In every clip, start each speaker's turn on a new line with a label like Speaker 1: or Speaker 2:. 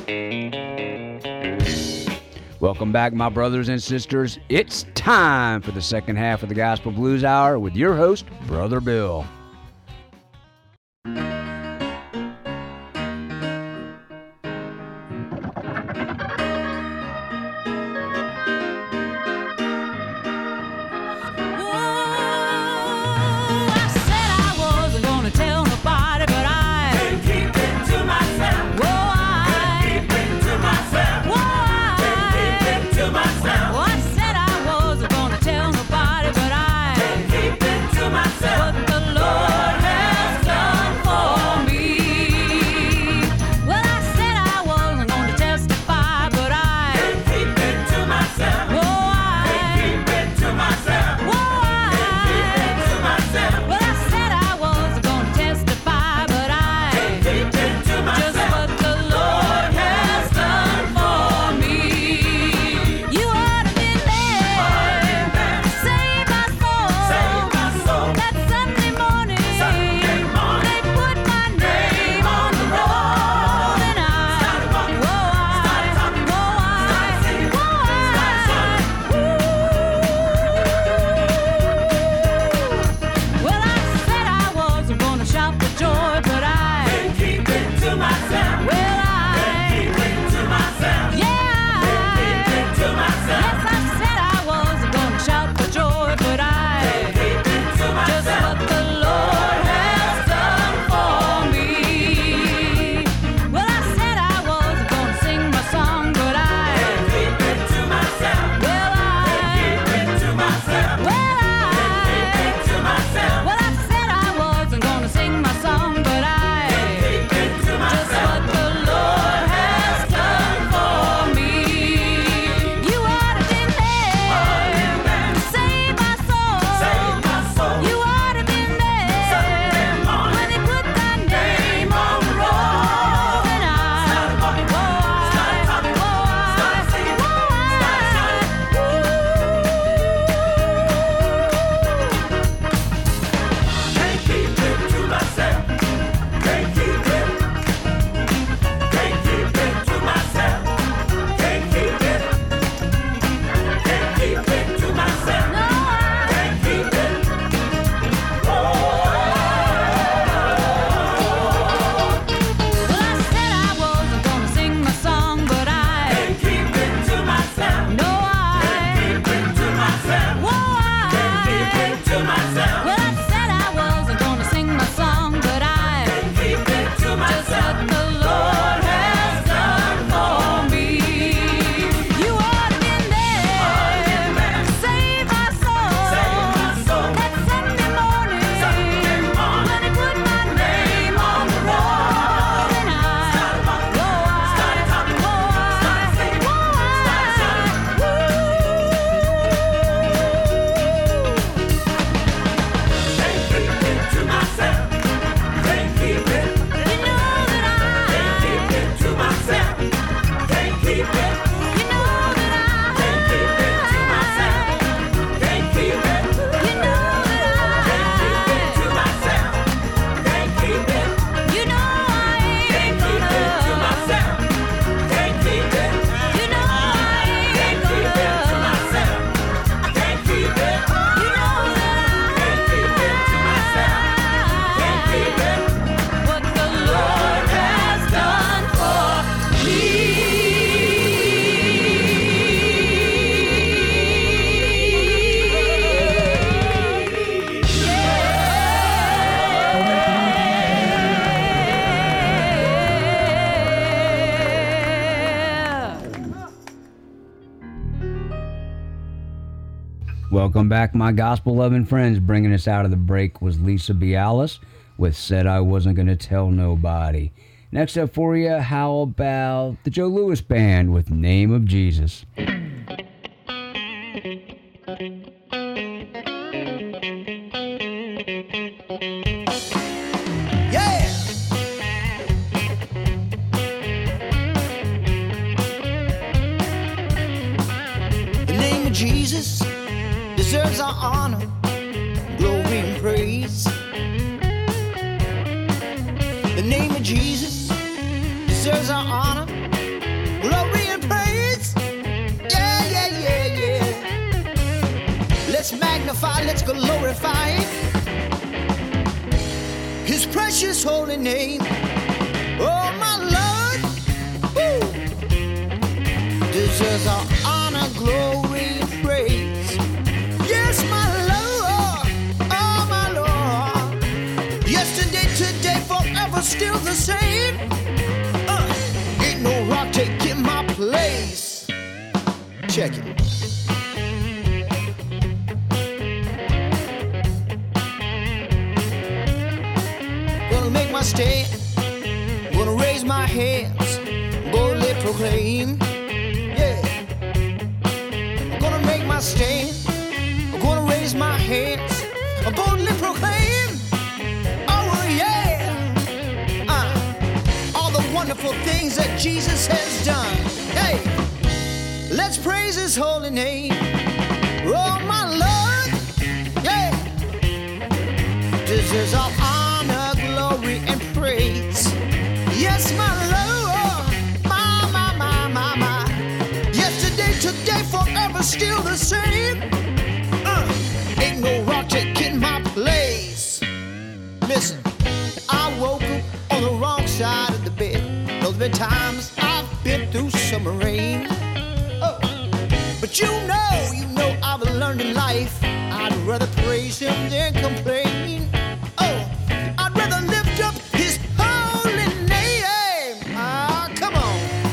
Speaker 1: Welcome back, my brothers and sisters. It's time for the second half of the Gospel Blues Hour with your host, Brother Bill. Welcome back, my gospel-loving friends. Bringing us out of the break was Lisa Bialis with Said I Wasn't Gonna Tell Nobody. Next up for you, how about the Joe Louis Band with Name of Jesus?
Speaker 2: Jesus deserves our honor, glory, and praise. The name of Jesus deserves our honor, glorify His precious holy name. Oh, my Lord, woo, deserves our honor, glory, and praise. Yes, my Lord, oh, my Lord, yesterday, today, forever, still the same. Ain't no rock taking my place. Check it. Gonna make my stand, gonna raise my hands, boldly proclaim. Yeah, I'm gonna make my stand, I'm gonna raise my hands, boldly proclaim. Oh yeah, all the wonderful things that Jesus has done. Hey, let's praise His holy name. Oh my Lord, yeah, deserves our honor, glory, and praise. Yes, my Lord, my. Yesterday, today, forever, still the same. Ain't no rock taking my place. Listen, I woke up on the wrong side of the bed. Those been times I've been through summer rain. But you know I've learned in life I'd rather praise Him than complain. Oh, I'd rather lift up His holy name. Ah, come on.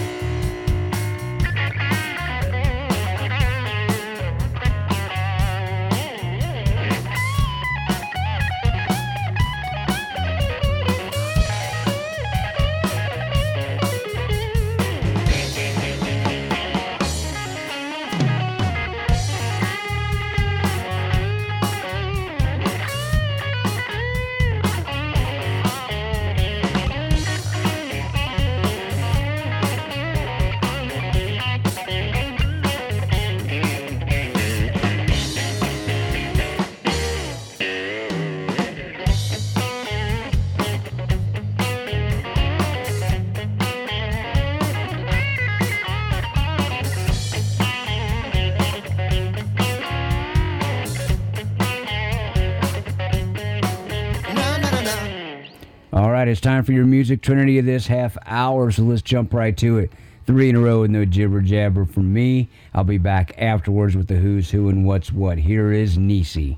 Speaker 1: All right, it's time for your music trinity of this half hour, so let's jump right to it. 3 in a row with no jibber jabber from me. I'll be back afterwards with the who's who and what's what. Here is Nisi.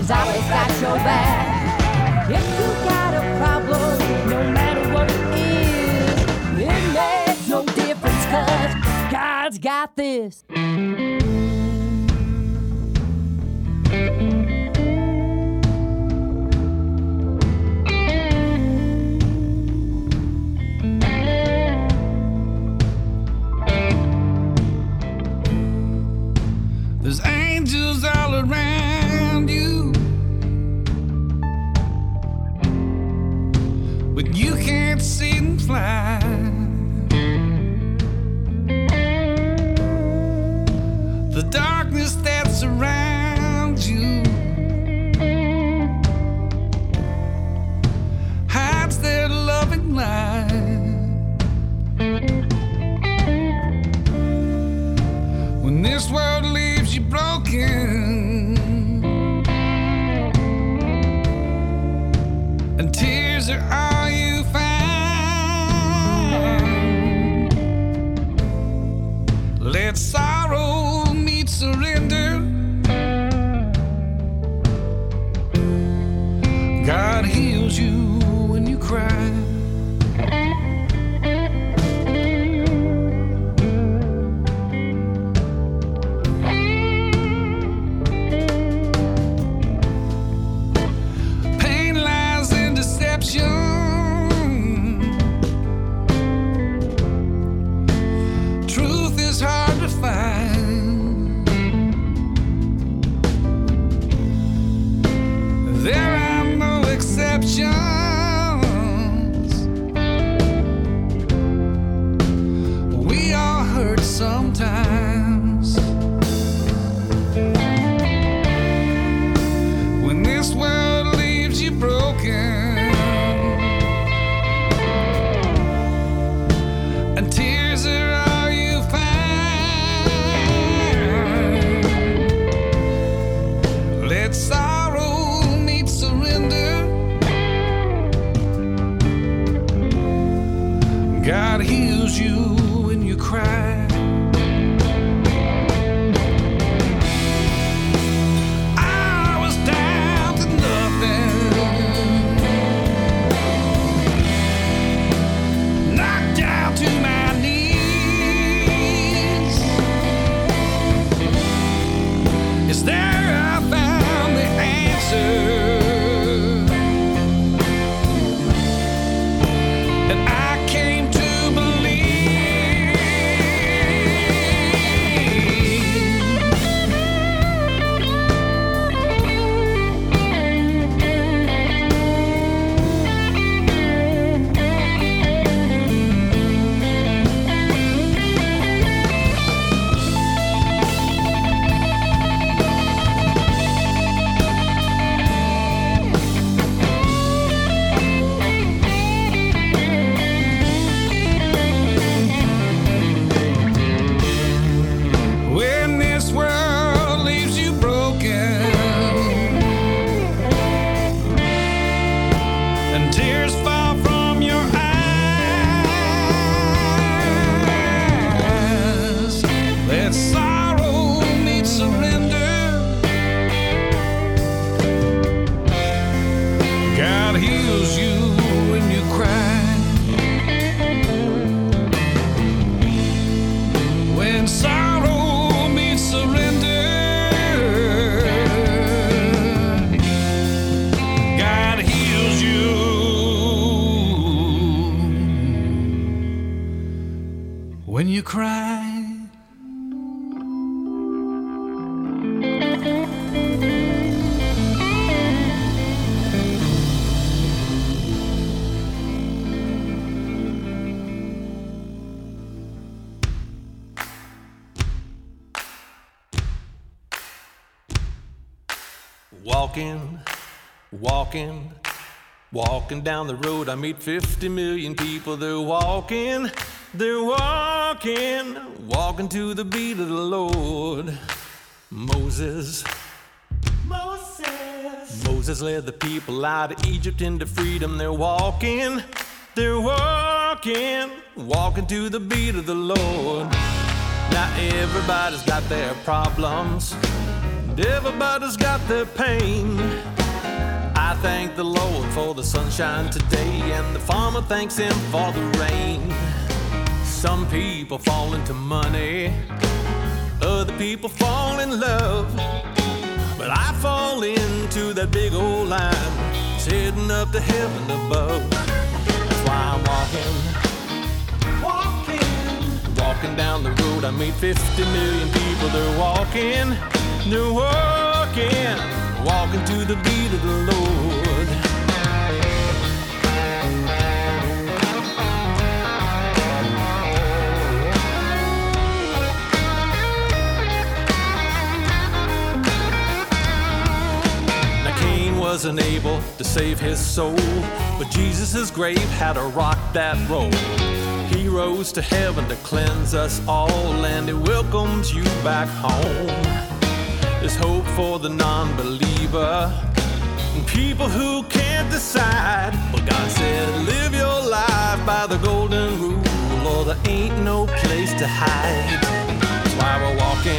Speaker 3: He's always got your back. If you got a problem, no matter what it is, it makes no difference, 'cause God's got this.
Speaker 4: There's angels all around you, but you can't see them fly. The darkness that surrounds you hides their loving light. When this world leaves you broken and tears are all you find, let sorrow meet surrender. God heals you when you cry. Truth is hard to find. There are no exceptions. We all hurt sometimes. When this world leaves you broken and tears are all you find, let sorrow meet surrender. God heals you when you cry. I was down to nothing, knocked down to my knees. It's there I found the answer, and I came to believe. When this world leaves you broken and tears fall from your eyes, let sorrow meet surrender. God heals you when you cry. When sorrow meets surrender, God heals you when you cry.
Speaker 5: Walking down the road, I meet 50 million people. They're walking to the beat of the Lord. Moses led the people out of Egypt into freedom. They're walking to the beat of the Lord. Now everybody's got their problems, Everybody's got their pain. I thank the Lord for the sunshine today, and the farmer thanks him for the rain. Some people fall into money, other people fall in love, but I fall into that big old line. It's heading up to heaven above. That's why I'm walking down the road. I meet 50 million people. They're walking to the beat of the Lord. Now Cain wasn't able to save his soul, but Jesus' grave had to rock that roll. He rose to heaven to cleanse us all, and he welcomes you back home. There's hope for the non-believer and people who can't decide. But God said, live your life by the golden rule, or there ain't no place to hide. That's why we're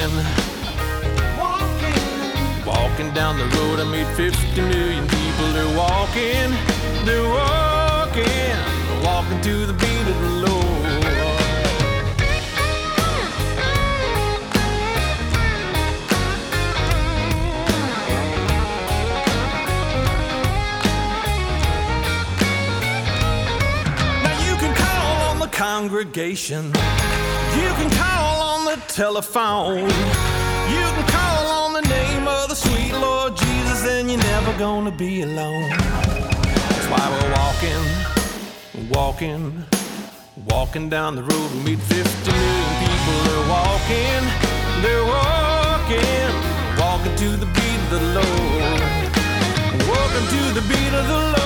Speaker 5: walking down the road. I meet 50 million people. They're walking to the beat of the Lord. Congregation, you can call on the telephone, you can call on the name of the sweet Lord Jesus, and you're never gonna be alone. That's why we're walking down the road. We meet 50 million people. They're walking to the beat of the Lord, walking to the beat of the Lord.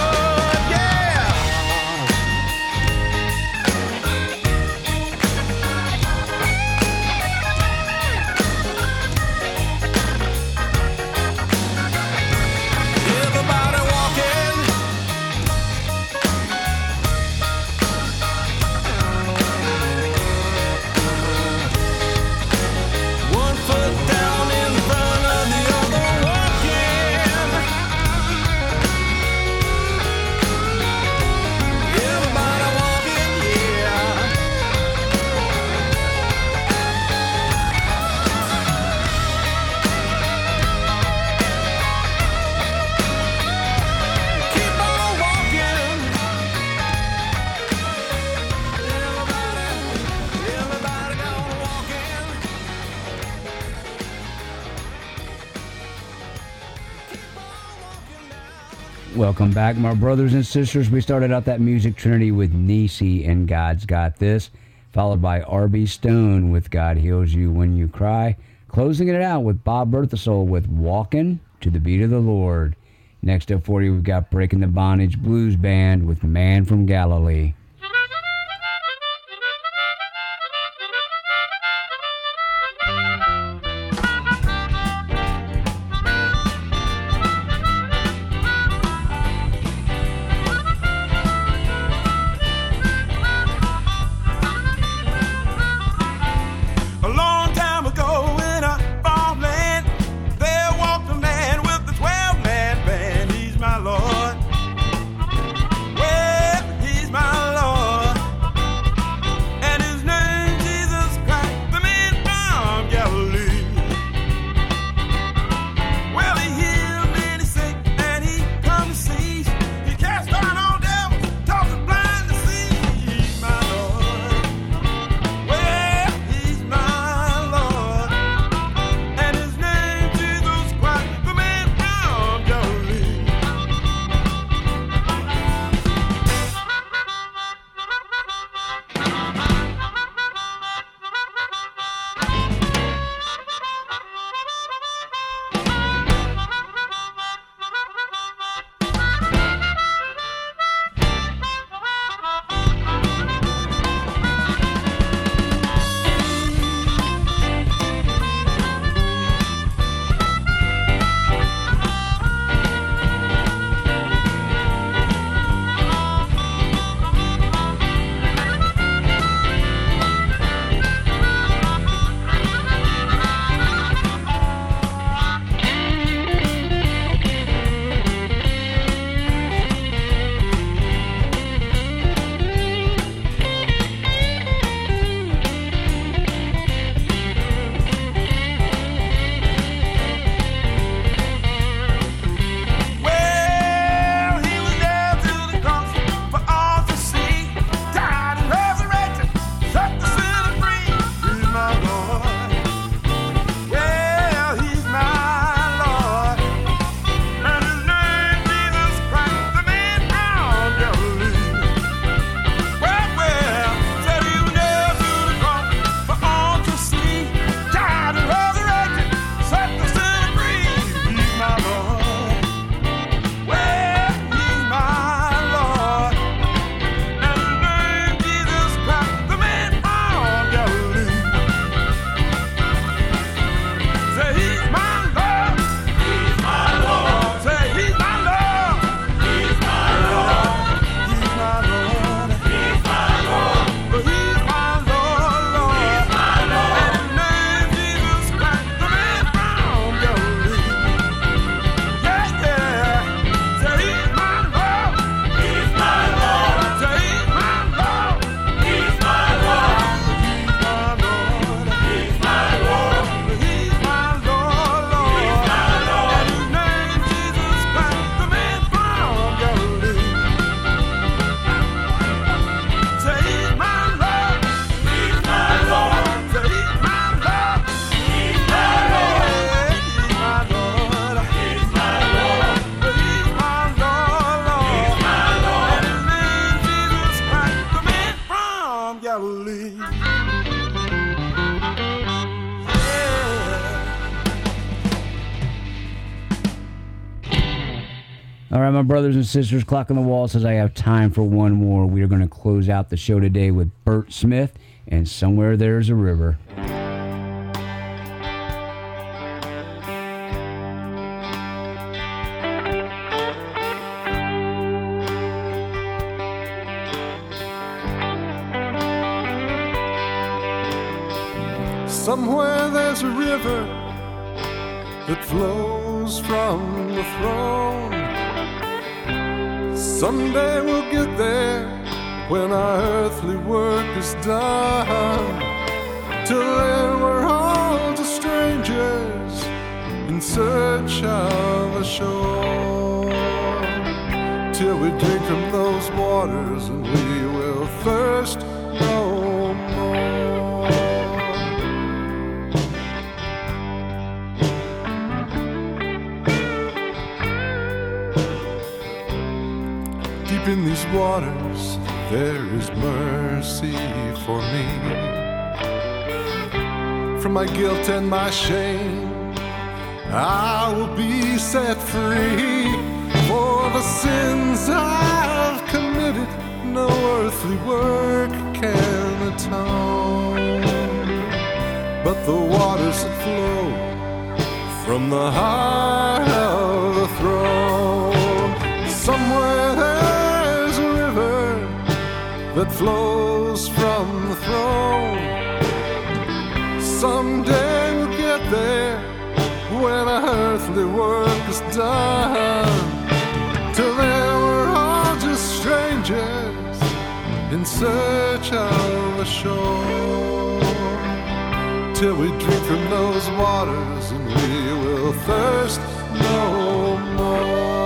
Speaker 1: Welcome back, my brothers and sisters. We started out that music trinity with Niecy and God's Got This, followed by R.B. Stone with God Heals You When You Cry, closing it out with Bob Berthasol with Walking to the Beat of the Lord. Next up for you, we've got Breaking the Bondage Blues Band with Man from Galilee.
Speaker 6: My Lord. Well, he's my Lord.
Speaker 1: All right, my brothers and sisters, Clock on the Wall says I have time for one more. We are going to close out the show today with Bert Smith and Somewhere There's a River.
Speaker 6: Somewhere there's a river that flows from the throne. Someday we'll get there when our earthly work is done. Till then we're all just strangers in search of a shore. Till we drink from those waters and we will thirst no more. In these waters there is mercy for me. From my guilt and my shame I will be set free. For the sins I've committed no earthly work can atone. But the waters that flow from the heart of the throne, somewhere there's a river that flows from the throne. Someday we'll get there when our earthly work is done. Till then we're all just strangers in search of a shore. Till we drink from those waters and we will thirst no more.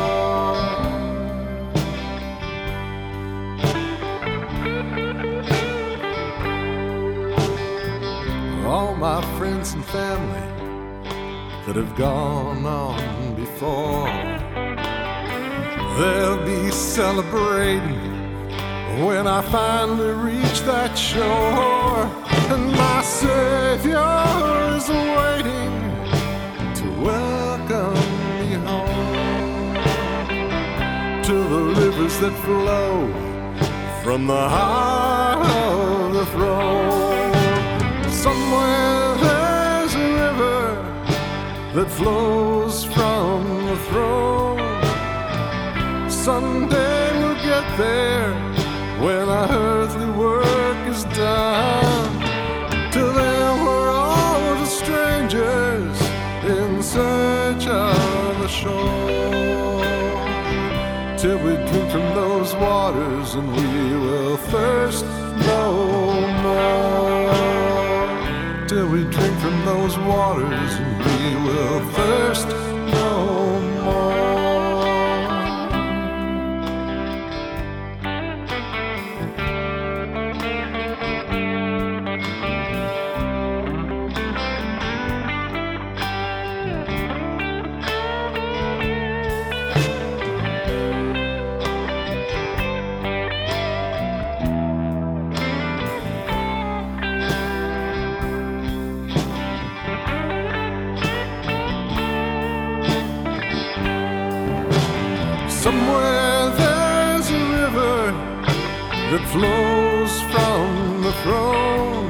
Speaker 6: All my friends and family that have gone on before, they'll be celebrating when I finally reach that shore. And my Savior is waiting to welcome me home to the rivers that flow from the heart of the throne. Somewhere there's a river that flows from the throne. Someday we'll get there when our earthly work is done. Till then we're all just strangers in search of a shore. Till we drink from those waters and we will thirst no more. Till we drink from those waters and we will thirst no more. Somewhere there's a river that flows from the throne.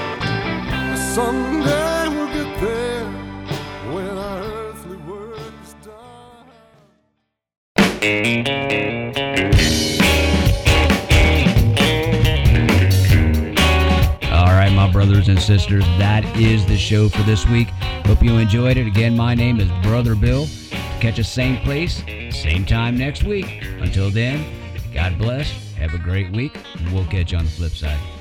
Speaker 6: Someday we'll get there when our earthly work is done.
Speaker 1: All right, my brothers and sisters, that is the show for this week. Hope you enjoyed it. Again, my name is Brother Bill. Catch us same place, same time next week. Until then, God bless. Have a great week. And we'll catch you on the flip side.